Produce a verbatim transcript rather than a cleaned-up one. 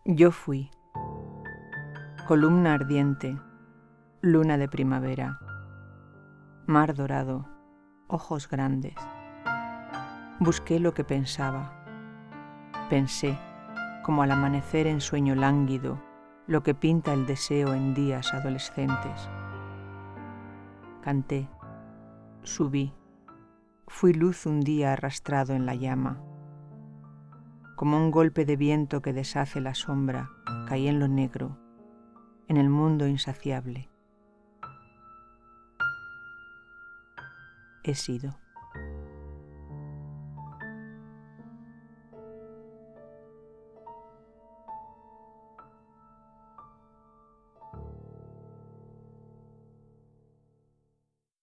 Yo fui columna ardiente, luna de primavera, mar dorado, ojos grandes. Busqué lo que pensaba. Pensé, como al amanecer en sueño lánguido, lo que pinta el deseo en días adolescentes. Canté, subí, fui luz un día arrastrado en la llama. Como un golpe de viento que deshace la sombra, caí en lo negro, en el mundo insaciable. He sido.